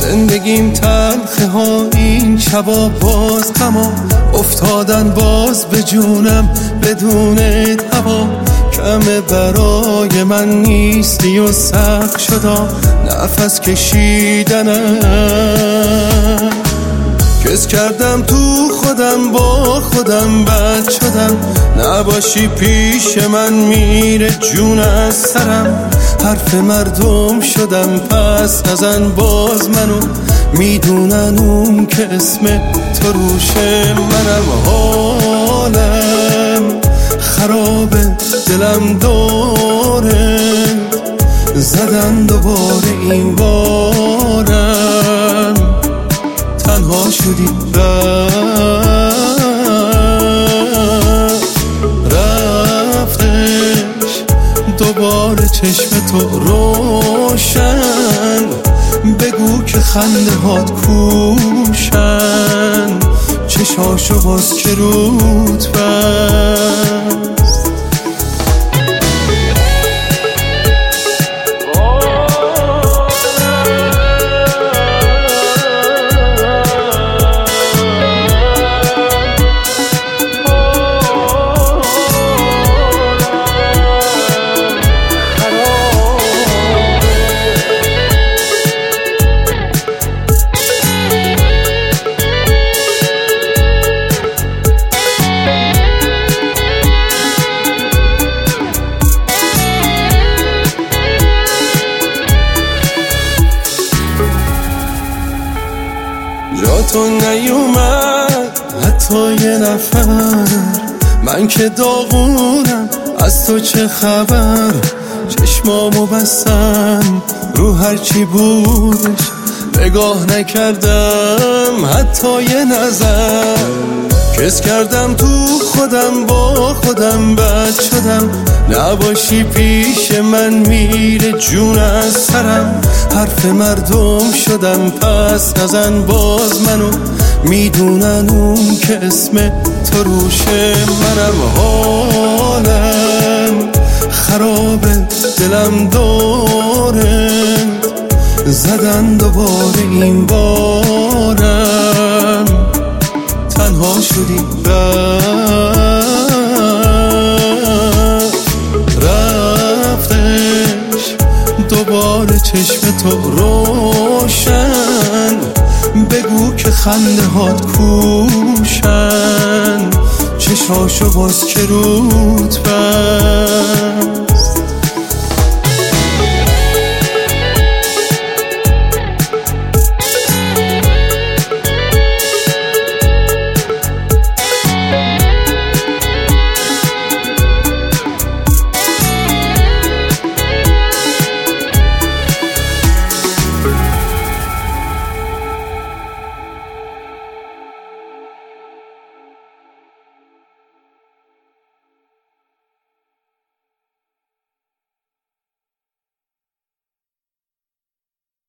زندگیم تلخه ها این شبا باز غما افتادن باز به جونم بدون هوا کمه برای من نیستی و سخت شدا نفس کشیدنم کس کردم تو خودم با خودم بد شدم نباشی پیش من میره جون از سرم حرف مردم شدم پس نزن باز منو میدونن اون که اسم تو روشه منم حالم خرابه دلم داره زدن دوباره این بارم تنها شدی رفتش دوباره چشم تو روشن بگو که خنده هات کوشن چشاشو باز که رود بست جا تو نیومد حتی یه نفر من که داغونم از تو چه خبر چشمامو بستم رو هرچی بودش نگاه نکردم حتی یه نظر کس کردم تو خودم با خودم بد شدم نباشی پیش من میره جون از سرم حرف مردم شدم پس نزن باز منو میدونن اون که اسم تو روشه منم حالم خرابه دلم داره زدن دوباره این بارم تنها شدی رفتش دوباره چشم تو روشن بگو که خنده هات کوشن چشاشو باز که رود بست